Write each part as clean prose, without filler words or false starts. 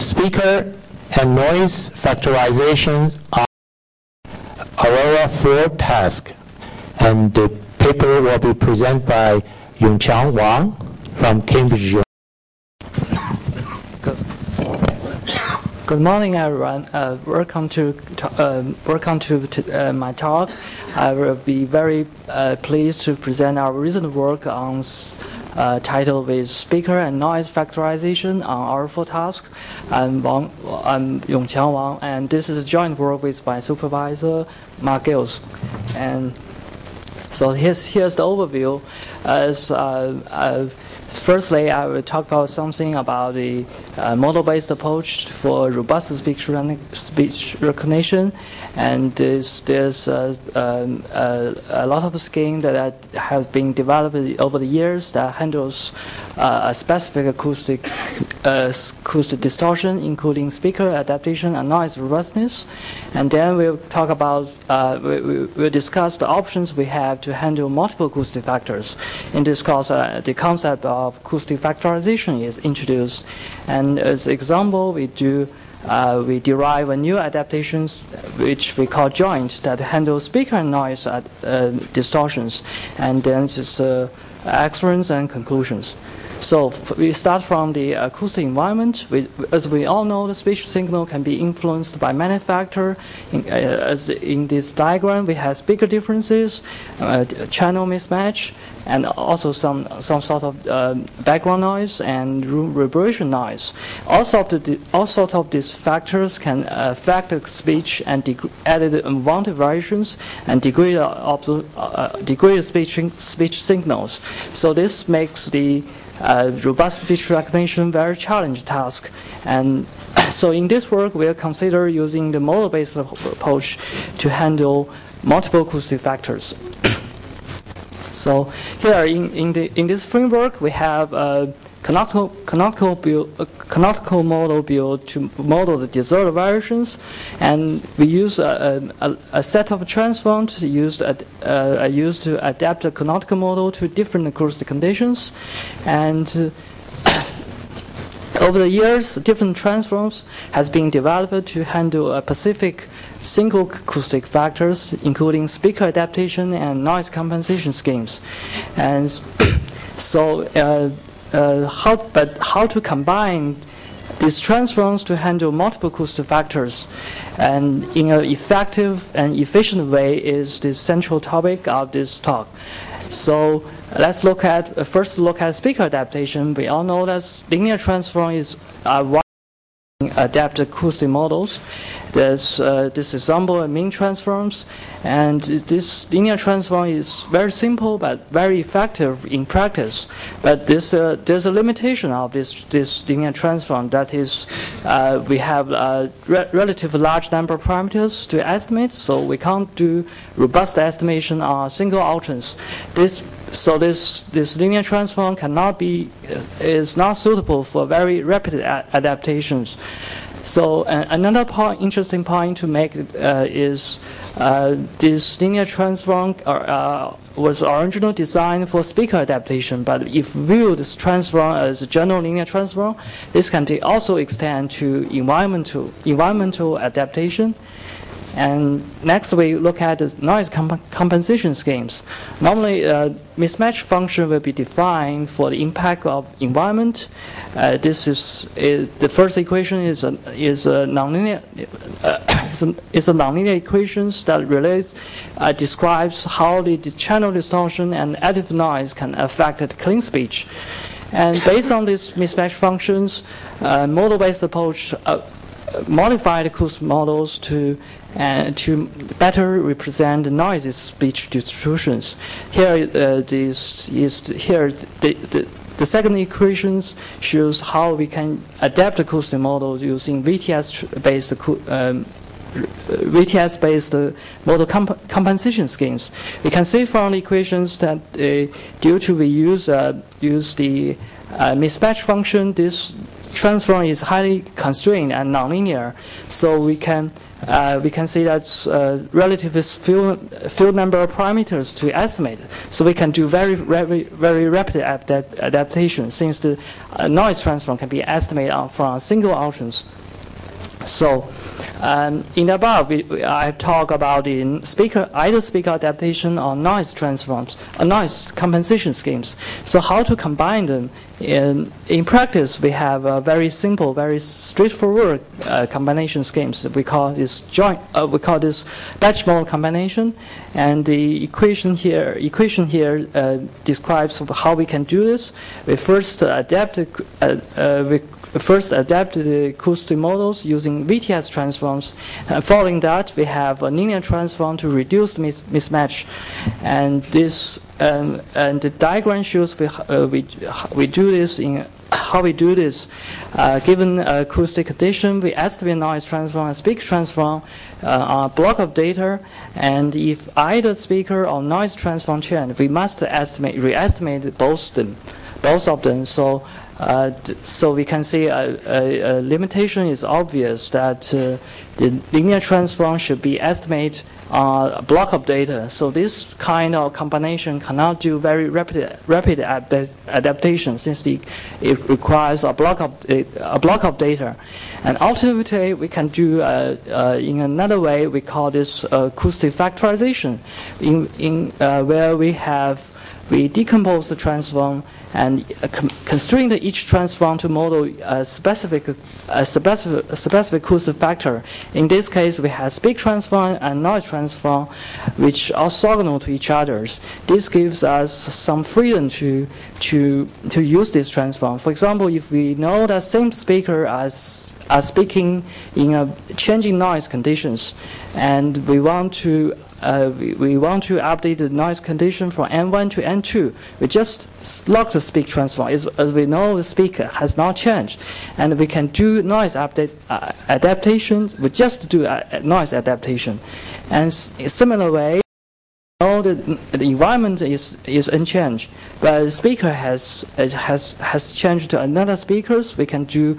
speaker and noise factorization are Aurora 4 task, and the paper will be presented by Yongqiang Wang from Cambridge. Good morning, everyone. Welcome to my talk. I will be very pleased to present our recent work on titled with speaker and noise factorization on R4 task. I'm Yongqiang Wang, and this is a joint work with my supervisor, Mark Gills. And so here's the overview. Firstly, I will talk about something about the model-based approach for robust speech recognition, and there's a lot of scheme that has been developed over the years that handles a specific acoustic distortion, including speaker adaptation and noise robustness. And then we'll talk about we'll discuss the options we have to handle multiple acoustic factors. In this course, the concept of acoustic factorization is introduced, and as example, we derive a new adaptations which we call joint that handle speaker and noise distortions, and then just experiments and conclusions. So we start from the acoustic environment. As we all know, the speech signal can be influenced by many factors. As in this diagram, we have speaker differences, channel mismatch, and also some sort of background noise and room reverberation noise. All sorts of these factors can affect the speech and added unwanted variations and degrade speech signals. So this makes the robust speech recognition very challenging task. And so in this work, we'll consider using the model-based approach to handle multiple acoustic factors. So here in this framework, we have a canonical model built to model the disorder variations, and we use a set of transforms used to adapt the canonical model to different acoustic conditions. And over the years, different transforms has been developed to handle a specific single acoustic factors, including speaker adaptation and noise compensation schemes. And so, how to combine these transforms to handle multiple acoustic factors and in an effective and efficient way is the central topic of this talk. So let's first look at speaker adaptation. We all know that linear transform is one adapted acoustic models. There's this example of mean transforms, and this linear transform is very simple but very effective in practice. But there's a limitation of this linear transform. That is, we have a relatively large number of parameters to estimate, so we can't do robust estimation on a single utterance. This linear transform is not suitable for very rapid adaptations. So another interesting point to make is this linear transform was originally designed for speaker adaptation, but if view this transform as a general linear transform, this can also extend to environmental adaptation. And next, we look at the noise compensation schemes. Normally, mismatch function will be defined for the impact of environment. This is the first equation is a nonlinear. It's a nonlinear equation that describes how the channel distortion and additive noise can affect the clean speech. And based on these mismatch functions, model-based approach modified acoustic models to better represent the noisy speech distributions. Here, the second equation shows how we can adapt acoustic models using VTS-based model compensation schemes. We can see from the equations that due to we use the mismatch function, this transform is highly constrained and nonlinear. So we can see that relatively few number of parameters to estimate. So we can do very rapid adaptation, since the noise transform can be estimated from a single utterance. So in the above, I talk about in either speaker adaptation or noise transforms, or noise compensation schemes. So how to combine them? In practice, we have a very simple, very straightforward combination schemes. We call this batch model combination, and the equation here describes how we can do this. We first adapt the acoustic models using VTS transforms. Following that, we have a linear transform to reduce mismatch, and this and the diagram shows we do this in how we do this. Given acoustic condition, we estimate noise transform and speaker transform on a block of data, and if either speaker or noise transform change, we must re-estimate both of them. So we can see a limitation is obvious that the linear transform should be estimated on a block of data. So this kind of combination cannot do very rapid adaptation, since it requires a block of data. And alternatively, we can do in another way. We call this acoustic factorization, where we decompose the transform and constrain each transform to model a specific acoustic factor. In this case, we have speak transform and noise transform, which are orthogonal to each other. This gives us some freedom to use this transform. For example, if we know that same speaker are speaking in changing noise conditions, and we want to update the noise condition from N1 to N2. We just lock the speak transform. As we know, the speaker has not changed, and we can do noise adaptations. We just do noise adaptation, and similar way. The environment is unchanged, but the speaker has changed to another speakers. We can do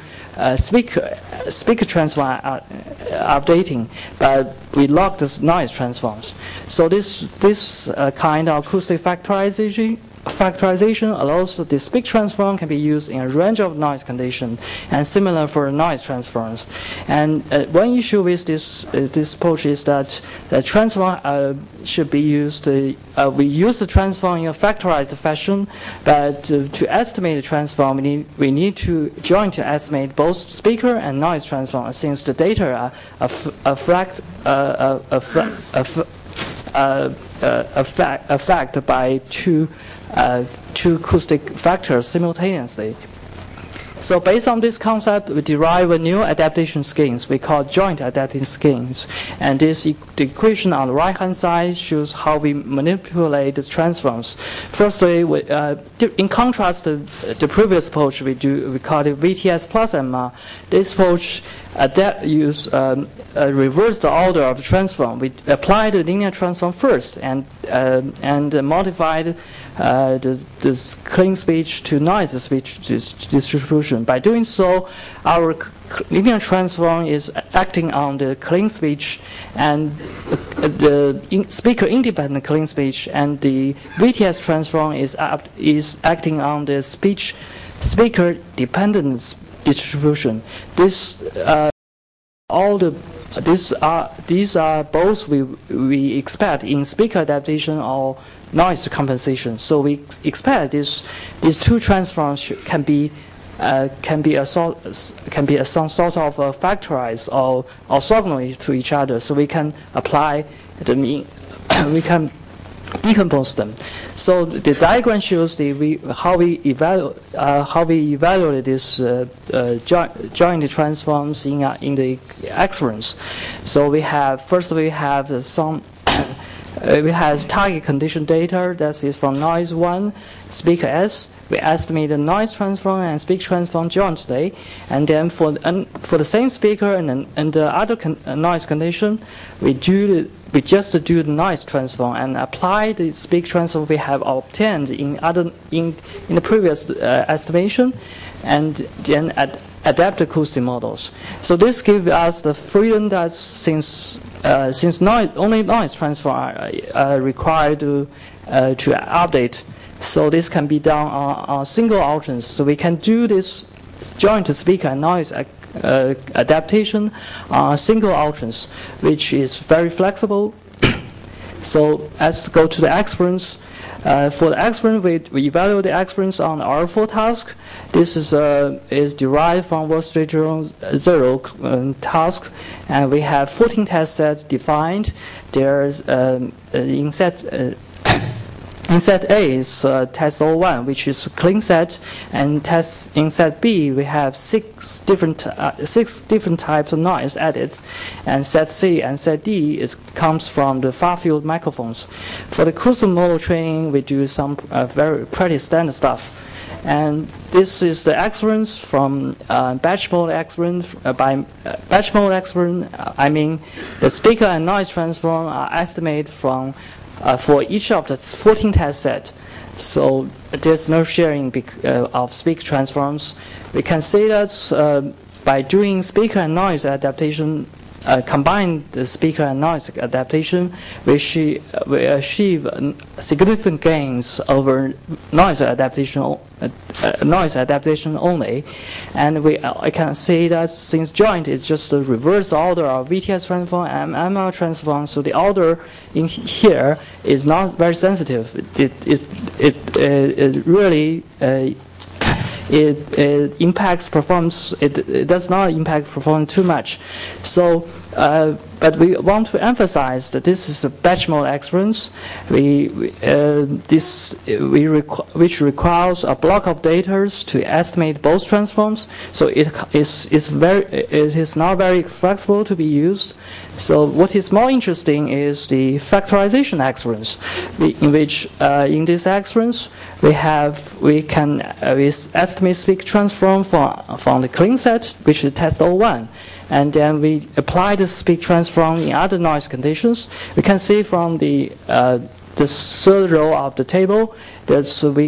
speaker transform updating, but we lock this noise transforms. So this kind of acoustic factorization allows the speak transform can be used in a range of noise conditions, and similar for noise transforms. And one issue with this approach is that the transform should be used. We use the transform in a factorized fashion, but to estimate the transform, we need to join to estimate both speaker and noise transform, since the data are affected by two acoustic factors simultaneously. So based on this concept, we derive a new adaptation schemes we call joint adaptation schemes. And the equation on the right-hand side shows how we manipulate the transforms. Firstly, in contrast to the previous approach we call it VTS plus MR. This approach reverse the order of the transform. We apply the linear transform first and modified this clean speech to noisy speech distribution. By doing so, our linear transform is acting on the clean speech and the speaker independent clean speech, and the VTS transform is acting on the speaker dependent distribution. These are both we expect in speaker adaptation or noise compensation. So we expect these two transforms can be some sort of factorized or orthogonal to each other. So we can apply we can decompose them. So the diagram shows how we evaluate these joint transforms in the experiments. So we have some. We have target condition data that is from noise 1, speaker S. We estimate the noise transform and speak transform jointly, and then for the same speaker and the other noise condition, we just do the noise transform and apply the speak transform we have obtained in the previous estimation, and then adapt the acoustic models. So this gives us the freedom that since only noise transform are required to update, so this can be done on single alternates. So we can do this joint speaker and noise adaptation are single utterance, which is very flexible. So let's go to the experience. For the experience, we evaluate the experience on R4 task. This is derived from Wall Street Journal 0 task, and we have 14 test sets defined. There's in set A is test 01, which is a clean set, and in set B we have six different types of noise added, and set C and set D comes from the far-field microphones. For the custom model training, we do some very pretty standard stuff. And this is the experience from batch mode experience. By batch mode experience, I mean the speaker and noise transform are estimated from for each of the 14 test sets. So there's no sharing of speaker transforms. We can say that by doing speaker and noise adaptation, combine the speaker and noise adaptation, we achieve significant gains over noise adaptation only. And I can say that since joint is just the reversed order of VTS transform and ML transform, so the order in here is not very sensitive. It really it impacts performance. It does not impact performance too much. So, but we want to emphasize that this is a batch mode experience. Which requires a block of data to estimate both transforms. So it is not very flexible to be used. So what is more interesting is the factorization experience, in which in this experience we can estimate speaker transform from the clean set, which is test 01. And then we apply the speak transform in other noise conditions. We can see from the third row of the table that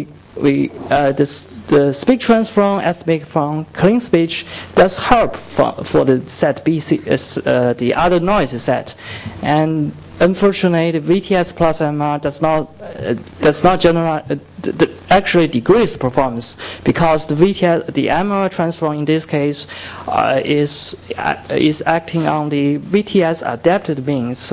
the speak transform estimate from clean speech does help for the set B, the other noise set. And unfortunately, the VTS plus MR does not generate actually decrease performance, because the MR transform in this case is acting on the VTS adapted means.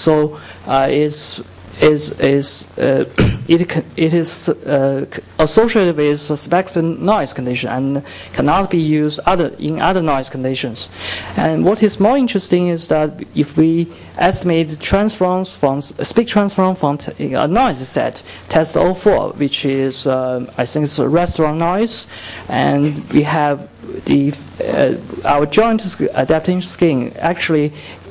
It is associated with suspected noise condition and cannot be used in other noise conditions. And what is more interesting is that if we estimate transforms from speak transform from a noise set, test 04, which is I think it's a restaurant noise, and we have our joint adaptation scheme actually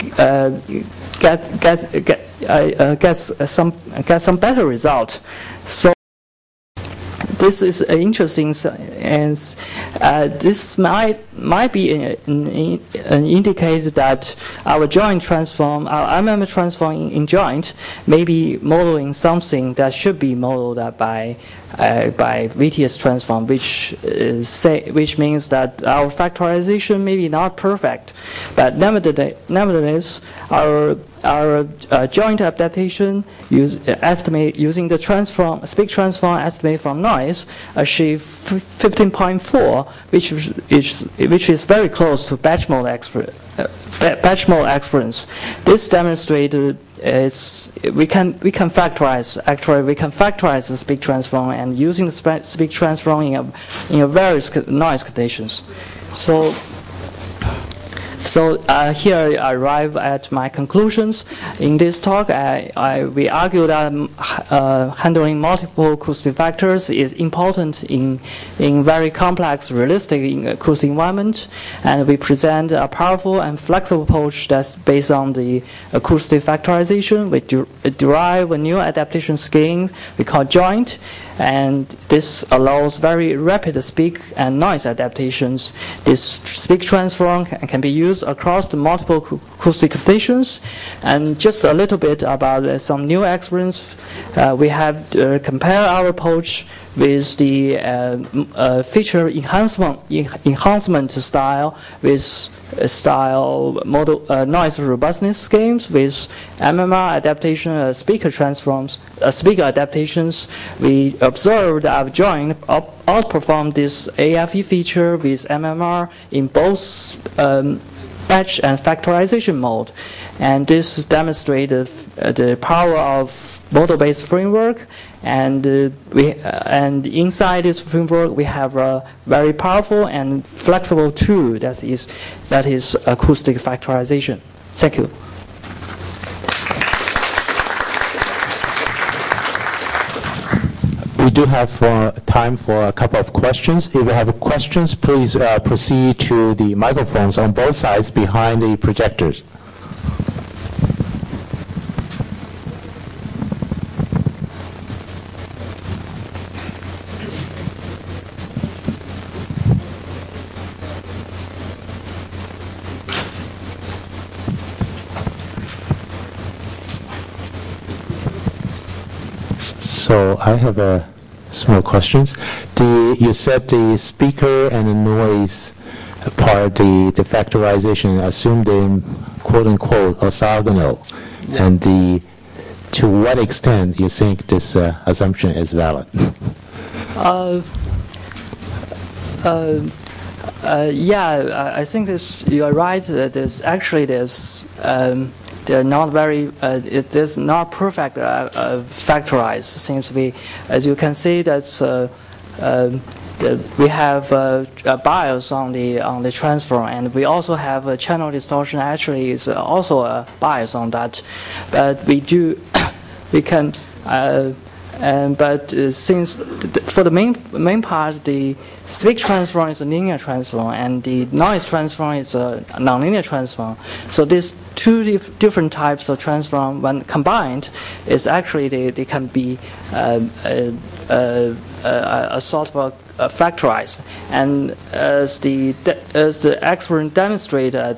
gets some better result. So this is interesting, and this might be an indicator that our joint transform, our MM transform in joint, may be modeling something that should be modeled by VTS transform, which means that our factorization may be not perfect, but nevertheless our joint adaptation using the speak transform estimate from noise achieve 15.4, which is very close to batch mode experience. This demonstrated we can factorize the speak transform and using the speak transform in various noise conditions. So here I arrive at my conclusions. In this talk, we argue that handling multiple acoustic factors is important in very complex, realistic acoustic environment, and we present a powerful and flexible approach that's based on the acoustic factorization. We derive a new adaptation scheme we call joint, and this allows very rapid speak and noise adaptations. This speak transform can be used across the multiple acoustic conditions. And just a little bit about some new experience. We have compared our approach with the feature enhancement style, with model noise robustness schemes, with MMR adaptation, speaker transforms, speaker adaptations. We observed our joint outperformed this AFE feature with MMR in both batch and factorization mode, and this demonstrated the power of model-based framework. And and inside this framework, we have a very powerful and flexible tool that is acoustic factorization. Thank you. We do have time for a couple of questions. If you have questions, please proceed to the microphones on both sides behind the projectors. So I have a small questions. You said the speaker and the noise part, the factorization assumed in quote unquote orthogonal, and to what extent you think this assumption is valid? Yeah, I think you are right. They're not very. It is not perfect factorized, since as you can see, we have a bias on the transform, and we also have a channel distortion. Actually, is also a bias on that, but we can. Since for the main part, the speech transform is a linear transform, and the noise transform is a nonlinear transform. So these two different types of transform, when combined, is actually they can be a sort of factorized. And as the experiment demonstrated,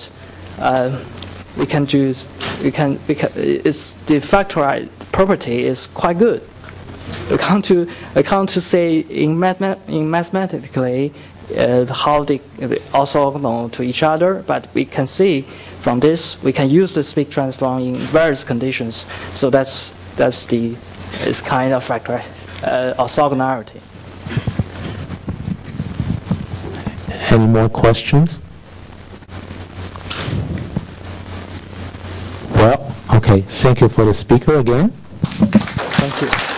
it's the factorized property is quite good. I can't say mathematically how they orthogonal to each other, but we can see from this we can use the speech transform in various conditions. So it's kind of factor orthogonality. Any more questions? Well, okay. Thank you for the speaker again. Thank you.